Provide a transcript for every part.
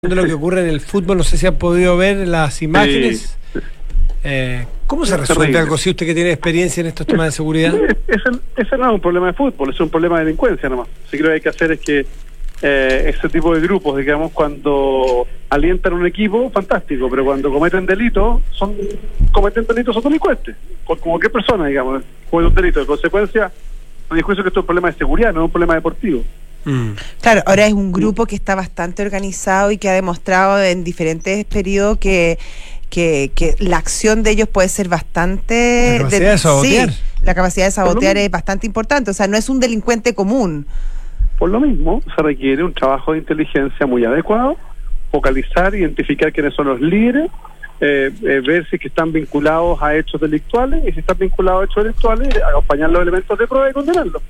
De lo que ocurre en el fútbol, no sé si han podido ver las imágenes. Sí. ¿Cómo se resuelve algo si usted que tiene experiencia en estos temas de seguridad? Ese no es un problema de fútbol, es un problema de delincuencia nomás. Así que lo que hay que hacer es que ese tipo de grupos, digamos, cuando alientan un equipo, fantástico, pero cuando cometen delitos, son delincuentes. Como cualquier persona, digamos, comete un delito. De consecuencia, no discuso que esto es un problema de seguridad, no es un problema deportivo. Claro, ahora es un grupo que está bastante organizado y que ha demostrado en diferentes periodos que la acción de ellos puede ser bastante... La capacidad de sabotear. Sí, la capacidad de sabotear es bastante importante, o sea, no es un delincuente común. Por lo mismo, se requiere un trabajo de inteligencia muy adecuado, focalizar, identificar quiénes son los líderes, ver si que están vinculados a hechos delictuales, y si están vinculados a hechos delictuales, acompañar los elementos de prueba y condenarlos.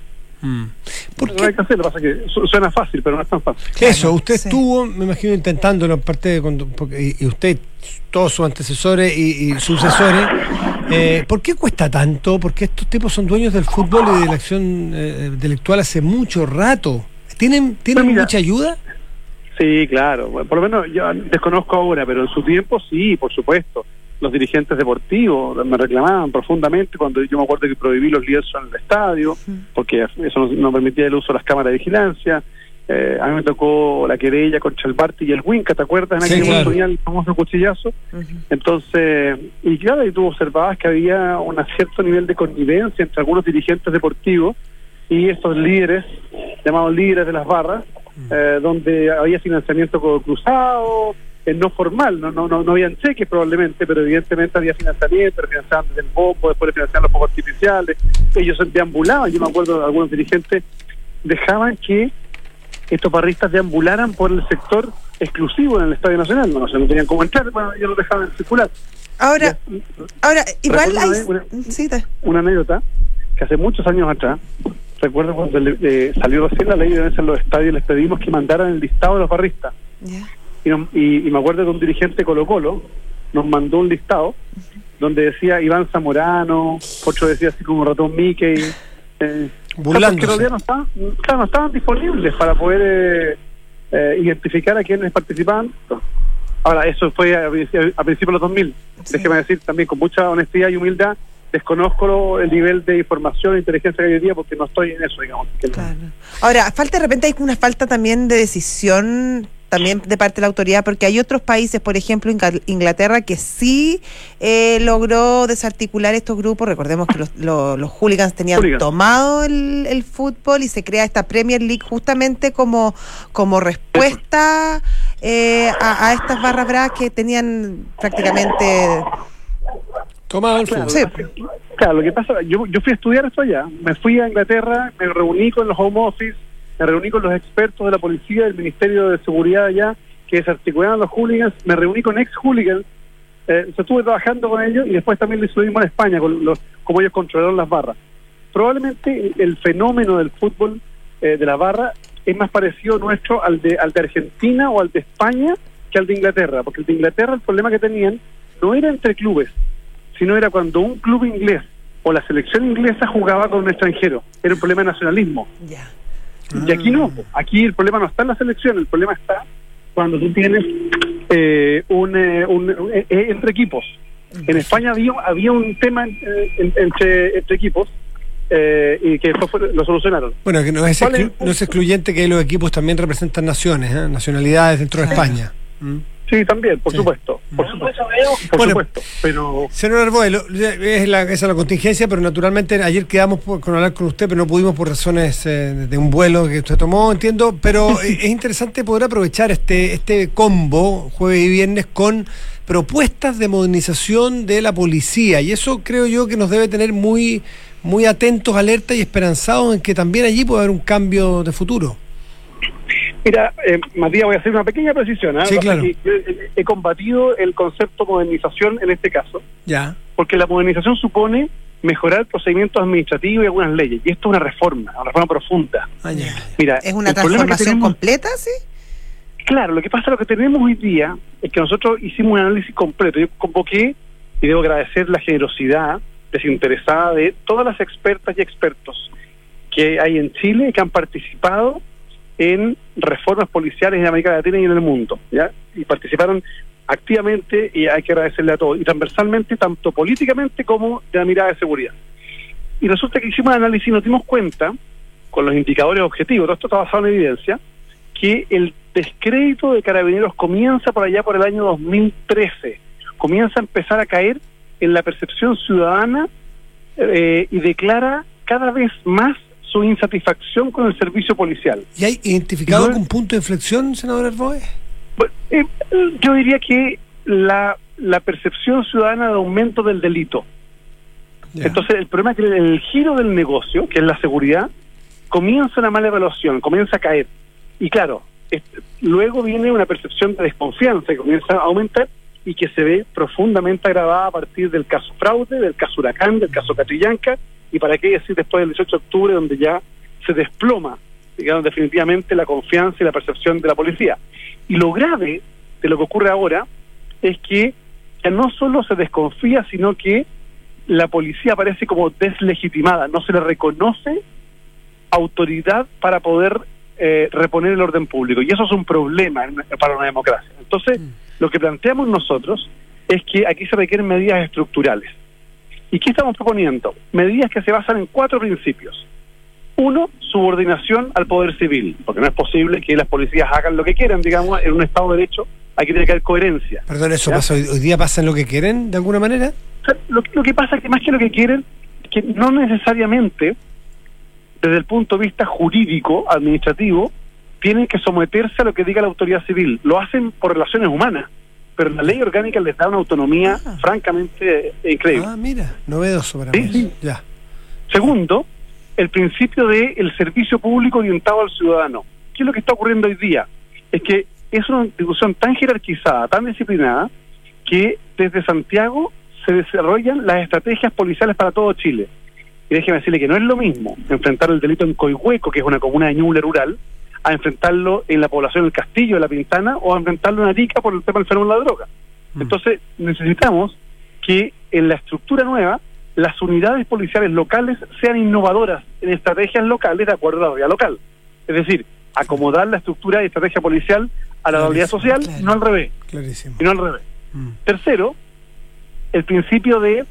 ¿Por qué? Hay que hacerlo, pasa que suena fácil, pero no es tan fácil. Eso, usted estuvo, me imagino, intentándolo en parte y usted, todos sus antecesores y sucesores. ¿Por qué cuesta tanto? Porque estos tipos son dueños del fútbol y de la acción delictual hace mucho rato. ¿Tienen mucha ayuda? Sí, claro. Bueno, por lo menos yo desconozco ahora, pero en su tiempo sí, por supuesto. Los dirigentes deportivos me reclamaban profundamente cuando yo me acuerdo que prohibí los lienzos en el estadio, porque eso no permitía el uso de las cámaras de vigilancia. A mí me tocó la querella contra el Barty y el Winca, ¿te acuerdas? En aquel momento el famoso cuchillazo. Entonces, y claro, y tú observabas que había un cierto nivel de connivencia entre algunos dirigentes deportivos y estos líderes, llamados líderes de las barras, donde había financiamiento cruzado, no formal, no habían cheques probablemente, pero evidentemente había financiamiento, financiaban desde el bombo, después le financiaban los fuegos artificiales, ellos deambulaban, yo me acuerdo de algunos dirigentes, dejaban que estos barristas deambularan por el sector exclusivo en el Estadio Nacional, no tenían cómo entrar, bueno, ellos los dejaban circular. Ahora igual hay... Una anécdota, que hace muchos años atrás, recuerdo cuando salió recién la ley de violencia en los estadios, les pedimos que mandaran el listado de los barristas. Y me acuerdo que un dirigente de Colo-Colo nos mandó un listado donde decía Iván Zamorano, otro decía así como Ratón Mickey, burlándose. Que no estaban disponibles para poder identificar a quienes participaban. Ahora, eso fue a principios de los 2000. Déjeme decir también con mucha honestidad y humildad, desconozco el nivel de información e inteligencia que hay hoy día porque no estoy en eso, digamos. Claro. Ahora, de repente hay una falta también de decisión también de parte de la autoridad, porque hay otros países, por ejemplo Inglaterra, que sí logró desarticular estos grupos. Recordemos que los hooligans tenían tomado el fútbol y se crea esta Premier League justamente como respuesta a estas barras bravas que tenían prácticamente tomado el fútbol. Sí. Claro, lo que pasa, yo fui a estudiar esto allá, me fui a Inglaterra, me reuní con los home office, me reuní con los expertos de la policía, del Ministerio de Seguridad allá, que desarticulaban los hooligans, me reuní con ex-hooligans, estuve trabajando con ellos y después también lo hicimos en España, como ellos controlaron las barras. Probablemente el fenómeno del fútbol de la barra es más parecido nuestro al de Argentina o al de España que al de Inglaterra, porque el de Inglaterra el problema que tenían no era entre clubes, sino era cuando un club inglés o la selección inglesa jugaba con un extranjero, era un problema de nacionalismo. Y aquí no, aquí el problema no está en la selección, el problema está cuando tú tienes entre equipos. En España había un tema entre equipos y que después lo solucionaron. Bueno, que no es excluyente que los equipos también representan naciones, nacionalidades dentro de España. Sí, también, por supuesto. Pero... Señor Arboe, esa es la contingencia, pero naturalmente ayer quedamos con hablar con usted, pero no pudimos por razones de un vuelo que usted tomó, entiendo, pero es interesante poder aprovechar este combo, jueves y viernes, con propuestas de modernización de la policía, y eso creo yo que nos debe tener muy, muy atentos, alertas y esperanzados en que también allí puede haber un cambio de futuro. Mira, Matías, voy a hacer una pequeña precisión. Sí, claro. He combatido el concepto modernización en este caso. Ya. Porque la modernización supone mejorar procedimientos administrativos y algunas leyes. Y esto es una reforma profunda. Mira, ¿es una transformación completa, sí? Claro, lo que tenemos hoy día es que nosotros hicimos un análisis completo. Yo convoqué, y debo agradecer la generosidad desinteresada de todas las expertas y expertos que hay en Chile que han participado en reformas policiales en América Latina y en el mundo, ¿ya? Y participaron activamente, y hay que agradecerle a todos, y transversalmente, tanto políticamente como de la mirada de seguridad. Y resulta que hicimos análisis y nos dimos cuenta, con los indicadores objetivos, todo esto está basado en evidencia, que el descrédito de Carabineros comienza por allá por el año 2013, comienza a empezar a caer en la percepción ciudadana y declara cada vez más su insatisfacción con el servicio policial. ¿Y hay identificado algún punto de inflexión, senador Arboe? Yo diría que la percepción ciudadana de aumento del delito. Yeah. Entonces, el problema es que el giro del negocio, que es la seguridad, comienza una mala evaluación, comienza a caer. Y claro, luego viene una percepción de desconfianza que comienza a aumentar y que se ve profundamente agravada a partir del caso fraude, del caso Huracán, del caso Catrillanca, y para qué decir después del 18 de octubre, donde ya se desploma, digamos, definitivamente la confianza y la percepción de la policía. Y lo grave de lo que ocurre ahora es que ya no solo se desconfía, sino que la policía parece como deslegitimada, no se le reconoce autoridad para poder reponer el orden público, y eso es un problema para una democracia. Entonces, lo que planteamos nosotros es que aquí se requieren medidas estructurales. ¿Y qué estamos proponiendo? Medidas que se basan en 4 principios. 1, subordinación al poder civil, porque no es posible que las policías hagan lo que quieran, digamos, en un Estado de Derecho. Aquí tiene que haber coherencia. Perdón, ¿eso pasa hoy día? ¿Pasa en lo que quieren, de alguna manera? O sea, lo que pasa es que más que lo que quieren, que no necesariamente, desde el punto de vista jurídico, administrativo, tienen que someterse a lo que diga la autoridad civil. Lo hacen por relaciones humanas, pero la ley orgánica les da una autonomía francamente increíble. Ah, mira, novedoso para mí. Sí. Ya. Segundo, el principio del servicio público orientado al ciudadano. ¿Qué es lo que está ocurriendo hoy día? Es que es una institución tan jerarquizada, tan disciplinada, que desde Santiago se desarrollan las estrategias policiales para todo Chile. Y déjeme decirle que no es lo mismo enfrentar el delito en Coihueco, que es una comuna de Ñuble rural, a enfrentarlo en la población del Castillo, de La Pintana, o a enfrentarlo en Arica por el tema del fenómeno de la droga. Entonces, necesitamos que en la estructura nueva, las unidades policiales locales sean innovadoras en estrategias locales de acuerdo a la realidad local. Es decir, acomodar la estructura y estrategia policial a la realidad social, no al revés. Clarísimo. Y no al revés. Tercero, el principio de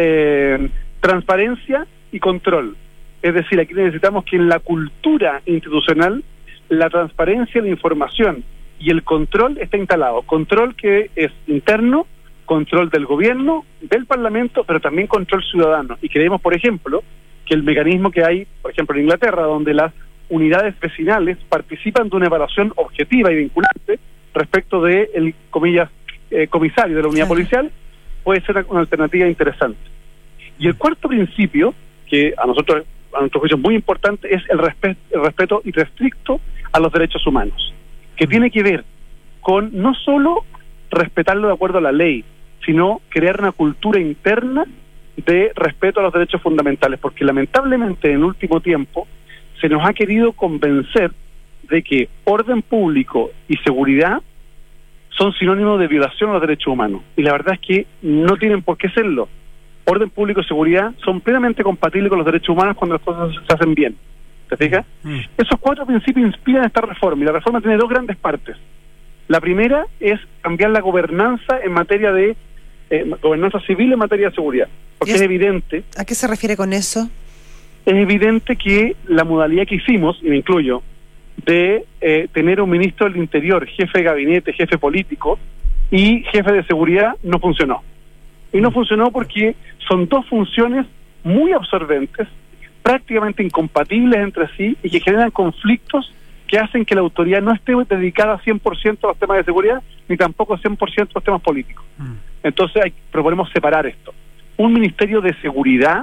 transparencia y control. Es decir, aquí necesitamos que en la cultura institucional la transparencia, la información y el control esté instalado. Control que es interno, control del gobierno, del parlamento, pero también control ciudadano. Y creemos, por ejemplo, que el mecanismo que hay, por ejemplo, en Inglaterra, donde las unidades vecinales participan de una evaluación objetiva y vinculante respecto de el, comillas, comisario de la unidad policial, puede ser una alternativa interesante. Y el cuarto principio, que a nuestro juicio es muy importante, es el respeto irrestricto a los derechos humanos, que tiene que ver con no solo respetarlo de acuerdo a la ley, sino crear una cultura interna de respeto a los derechos fundamentales, porque lamentablemente en el último tiempo se nos ha querido convencer de que orden público y seguridad son sinónimos de violación a los derechos humanos, y la verdad es que no tienen por qué serlo. Orden público y seguridad son plenamente compatibles con los derechos humanos cuando las cosas se hacen bien. ¿Te fijas? Esos 4 principios inspiran esta reforma, y la reforma tiene 2 grandes partes. La primera es cambiar la gobernanza en materia de gobernanza civil en materia de seguridad, porque es evidente. ¿A qué se refiere con eso? Es evidente que la modalidad que hicimos, y me incluyo, de tener un ministro del Interior, jefe de gabinete, jefe político y jefe de seguridad, no funcionó. Y no funcionó porque son 2 funciones muy absorbentes, prácticamente incompatibles entre sí, y que generan conflictos que hacen que la autoridad no esté dedicada 100% a los temas de seguridad, ni tampoco 100% a los temas políticos. Entonces proponemos separar esto. Un ministerio de seguridad,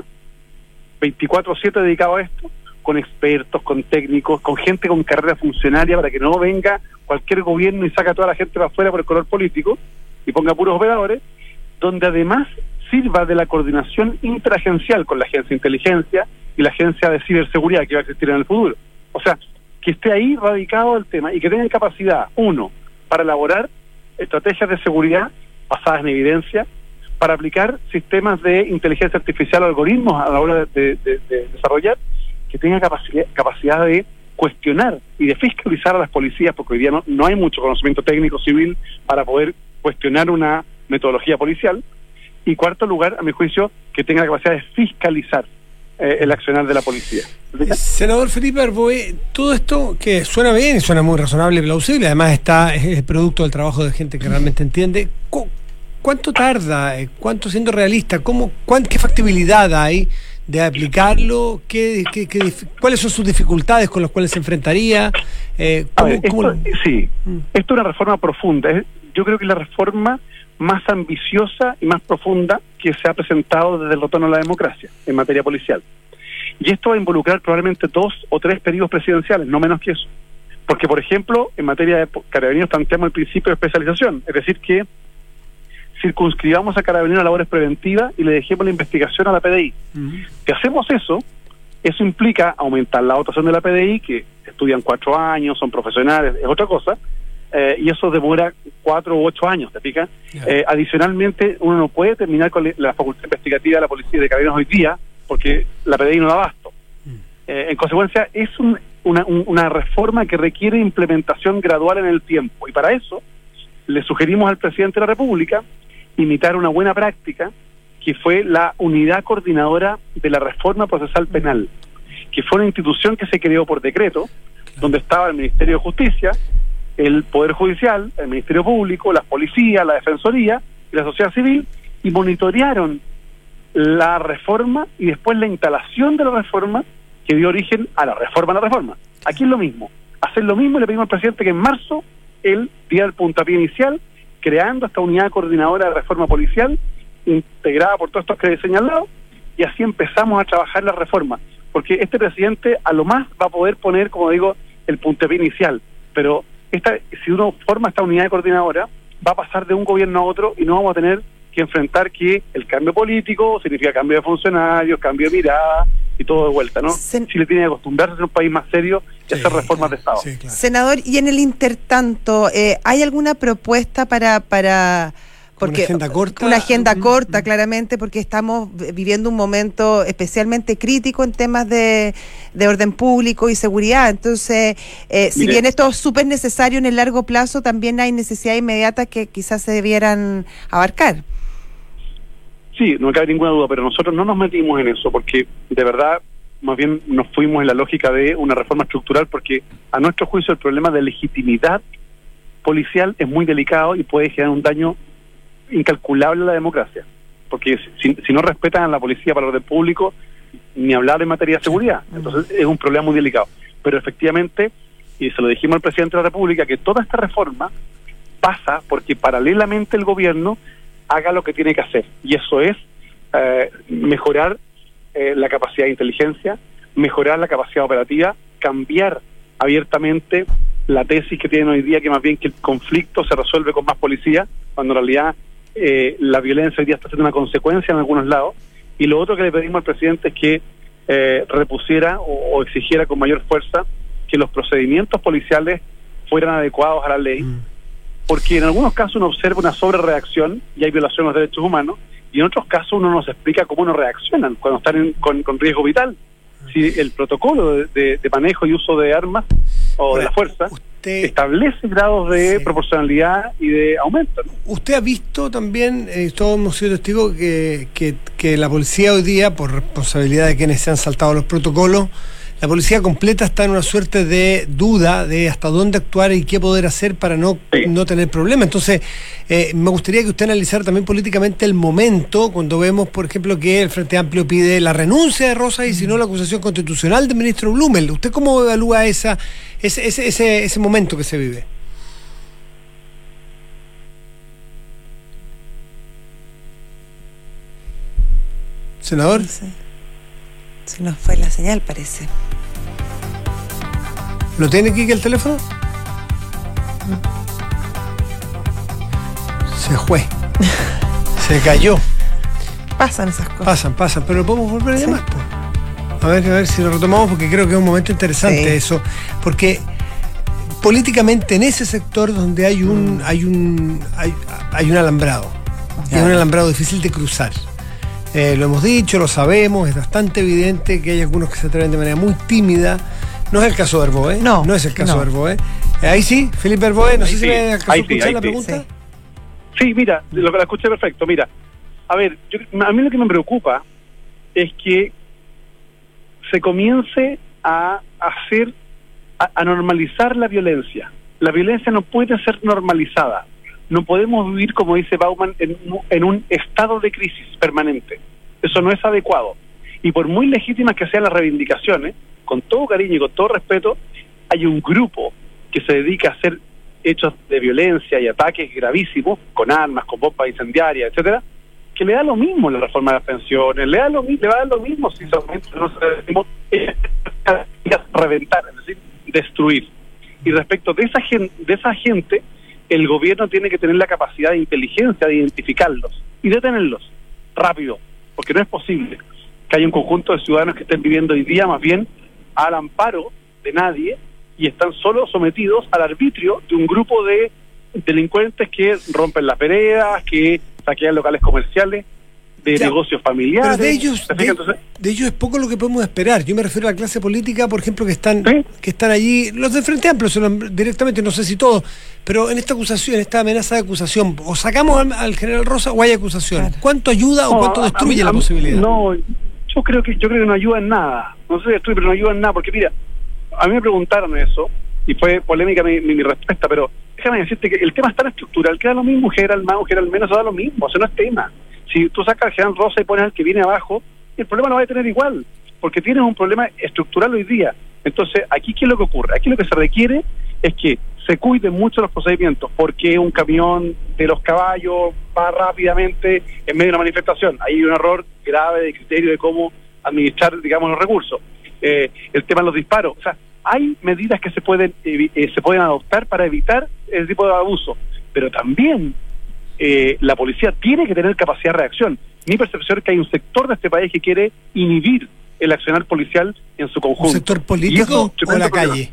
24/7 dedicado a esto, con expertos, con técnicos, con gente con carrera funcionaria, para que no venga cualquier gobierno y saque a toda la gente para afuera por el color político, y ponga puros operadores, donde además sirva de la coordinación interagencial con la agencia de inteligencia y la agencia de ciberseguridad que va a existir en el futuro. O sea, que esté ahí radicado el tema y que tengan capacidad, 1, para elaborar estrategias de seguridad basadas en evidencia, para aplicar sistemas de inteligencia artificial o algoritmos a la hora de desarrollar, que tenga capacidad de cuestionar y de fiscalizar a las policías, porque hoy día no hay mucho conocimiento técnico civil para poder cuestionar una metodología policial. Y cuarto lugar, a mi juicio, que tenga la capacidad de fiscalizar el accionar de la policía. Senador Felipe Arboe, todo esto que suena bien, suena muy razonable y plausible, además es producto del trabajo de gente que realmente entiende. ¿Cuánto tarda? ¿Cuánto, siendo realista? ¿Qué factibilidad hay de aplicarlo? ¿Cuáles son sus dificultades con las cuales se enfrentaría? Esto es una reforma profunda. Yo creo que la reforma más ambiciosa y más profunda que se ha presentado desde el retorno a la democracia en materia policial. Y esto va a involucrar probablemente 2 o 3 periodos presidenciales, no menos que eso. Porque, por ejemplo, en materia de Carabineros planteamos el principio de especialización, es decir, que circunscribamos a Carabineros a labores preventivas y le dejemos la investigación a la PDI. Si hacemos eso implica aumentar la dotación de la PDI, que estudian 4 años, son profesionales, es otra cosa, y eso demora 4 u 8 años, ¿te fijas? Adicionalmente, uno no puede terminar con la facultad investigativa de la Policía de Carabineros hoy día, porque la PDI no da abasto. En consecuencia, es una reforma que requiere implementación gradual en el tiempo, y para eso le sugerimos al presidente de la República imitar una buena práctica, que fue la Unidad Coordinadora de la Reforma Procesal Penal, que fue una institución que se creó por decreto, donde estaba el Ministerio de Justicia, el Poder Judicial, el Ministerio Público, las policías, la Defensoría y la sociedad civil, y monitorearon la reforma y después la instalación de la reforma que dio origen a la reforma. Aquí es lo mismo, hacer lo mismo. Le pedimos al presidente que en marzo él diera el puntapié inicial, creando esta unidad coordinadora de reforma policial, integrada por todos estos que he señalado, y así empezamos a trabajar la reforma, porque este presidente a lo más va a poder poner, como digo, el puntapié inicial, pero si uno forma esta unidad coordinadora, va a pasar de un gobierno a otro y no vamos a tener que enfrentar que el cambio político significa cambio de funcionarios, cambio de mirada y todo de vuelta, ¿no? Chile tiene que acostumbrarse a ser un país más serio y hacer reformas de Estado. Sí, claro. Senador, y en el intertanto, ¿hay alguna propuesta para porque una agenda corta, claramente, porque estamos viviendo un momento especialmente crítico en temas de orden público y seguridad? Entonces, si bien esto es súper necesario en el largo plazo, también hay necesidades inmediatas que quizás se debieran abarcar. Sí, no cabe ninguna duda, pero nosotros no nos metimos en eso, porque de verdad, más bien nos fuimos en la lógica de una reforma estructural, porque a nuestro juicio el problema de legitimidad policial es muy delicado y puede generar un daño incalculable a la democracia, porque si no respetan a la policía para el orden público, ni hablar en materia de seguridad. Entonces es un problema muy delicado. Pero efectivamente, y se lo dijimos al presidente de la República, que toda esta reforma pasa porque paralelamente el gobierno haga lo que tiene que hacer, y eso es mejorar la capacidad de inteligencia, mejorar la capacidad operativa, cambiar abiertamente la tesis que tienen hoy día, que más bien que el conflicto se resuelve con más policía, cuando en realidad la violencia hoy día está siendo una consecuencia en algunos lados. Y lo otro que le pedimos al presidente es que repusiera o exigiera con mayor fuerza que los procedimientos policiales fueran adecuados a la ley, porque en algunos casos uno observa una sobrereacción y hay violación de los derechos humanos, y en otros casos uno nos explica cómo no reaccionan cuando están con riesgo vital. Si el protocolo de manejo y uso de armas o de la fuerza establece grados de proporcionalidad y de aumento, ¿no? Usted ha visto también, todos hemos sido testigos, que la policía hoy día, por responsabilidad de quienes se han saltado los protocolos, la policía completa está en una suerte de duda de hasta dónde actuar y qué poder hacer para no tener problemas. Entonces, me gustaría que usted analizara también políticamente el momento, cuando vemos, por ejemplo, que el Frente Amplio pide la renuncia de Rosas y si no la acusación constitucional del ministro Blumel. ¿Usted cómo evalúa ese momento que se vive? ¿Senador? No sé. Se nos fue la señal, parece. ¿Lo tiene aquí el teléfono? Se fue. Se cayó. Pasan esas cosas. Pasan, pero lo podemos volver a llamar. A ver si lo retomamos, porque creo que es un momento interesante eso. Porque políticamente en ese sector donde hay un alambrado, y es un alambrado difícil de cruzar. Lo hemos dicho, lo sabemos, es bastante evidente que hay algunos que se atreven de manera muy tímida, No es el caso de Herboé. No, es el caso no. de Herboé. Ahí sí, Felipe Herboé, no sé si sí, me alcanzó a ahí sí, escuchar ahí la sí. pregunta. Sí, mira, lo que la escuché perfecto. Mira, a ver, a mí lo que me preocupa es que se comience a normalizar la violencia. La violencia no puede ser normalizada. No podemos vivir, como dice Bauman, en un estado de crisis permanente. Eso no es adecuado. Y por muy legítimas que sean las reivindicaciones, con todo cariño y con todo respeto, hay un grupo que se dedica a hacer hechos de violencia y ataques gravísimos, con armas, con bombas incendiarias, etcétera, que le da lo mismo la reforma de las pensiones, le va a dar lo mismo si solamente no se reventar, es decir, destruir. Y respecto de esa gente, el gobierno tiene que tener la capacidad de inteligencia de identificarlos y detenerlos rápido, porque no es posible que haya un conjunto de ciudadanos que estén viviendo hoy día más bien al amparo de nadie y están solo sometidos al arbitrio de un grupo de delincuentes que rompen las veredas, que saquean locales comerciales, de negocios familiares. Pero de ellos es poco lo que podemos esperar. Yo me refiero a la clase política, por ejemplo, que están allí, los del Frente Amplio directamente, no sé si todos, pero en esta acusación, esta amenaza de acusación, o sacamos al general Rosa o hay acusación. Claro. ¿Cuánto ayuda o cuánto destruye la posibilidad? No, yo creo que no ayuda en nada. No sé si destruye, pero no ayuda en nada, porque mira, a mí me preguntaron eso, y fue polémica mi respuesta, pero déjame decirte que el tema es tan estructural que da lo mismo, general más o general menos, da lo mismo, o sea, no es tema. Si tú sacas al general Rosa y pones al que viene abajo, el problema no va a tener igual, porque tienes un problema estructural hoy día. Entonces, aquí, ¿qué es lo que ocurre? Aquí lo que se requiere es que se cuiden mucho los procedimientos, porque un camión de los caballos va rápidamente en medio de una manifestación. Hay un error grave de criterio de cómo administrar, digamos, los recursos. El tema de los disparos. O sea, hay medidas que se pueden adoptar para evitar ese tipo de abuso, pero también la policía tiene que tener capacidad de reacción. Mi percepción es que hay un sector de este país que quiere inhibir el accionar policial en su conjunto. ¿Un sector político o la calle?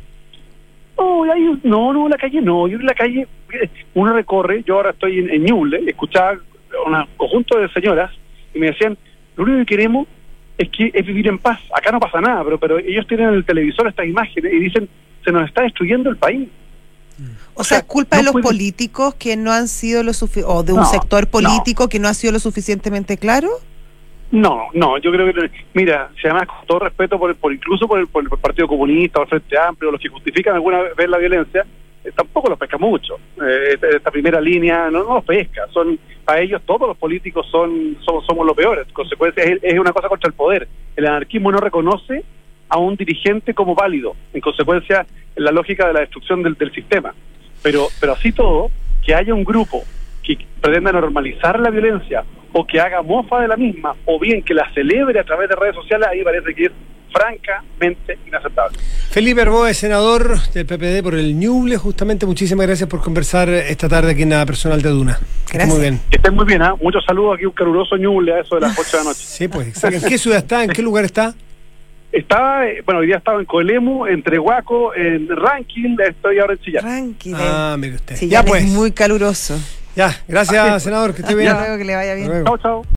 No, la calle no. Yo en la calle, uno recorre, yo ahora estoy en Ñuble, escuchaba un conjunto de señoras y me decían, lo único que queremos es vivir en paz. Acá no pasa nada, pero ellos tienen en el televisor estas imágenes y dicen, se nos está destruyendo el país. O sea, ¿es culpa de los políticos que no han sido o de un sector político que no ha sido lo suficientemente claro? No, yo creo que, mira, si además con todo respeto incluso por el Partido Comunista o el Frente Amplio, los que justifican alguna vez la violencia, tampoco los pesca mucho. Esta primera línea no los pesca. Para ellos todos los políticos somos los peores. En consecuencia, es una cosa contra el poder. El anarquismo no reconoce a un dirigente como válido. En consecuencia, en la lógica de la destrucción del sistema. Pero así todo, que haya un grupo que pretenda normalizar la violencia o que haga mofa de la misma, o bien que la celebre a través de redes sociales, ahí parece que es francamente inaceptable. Felipe Herboé, senador del PPD por el Ñuble, justamente, muchísimas gracias por conversar esta tarde aquí en Nada Personal de Duna. Gracias. Muy bien. Que estén muy bien, ¿eh? Muchos saludos aquí, un caluroso Ñuble a eso de las 8 de la noche. Sí, pues. ¿En qué ciudad está? ¿En qué lugar está? Hoy día estaba en Coelemu, en Trehuaco, en Rankin, estoy ahora en Chillán. Rankin. Mire usted. Ya pues. Es muy caluroso. Ya, gracias, senador, que esté bien. Hasta luego, que le vaya bien. Chao.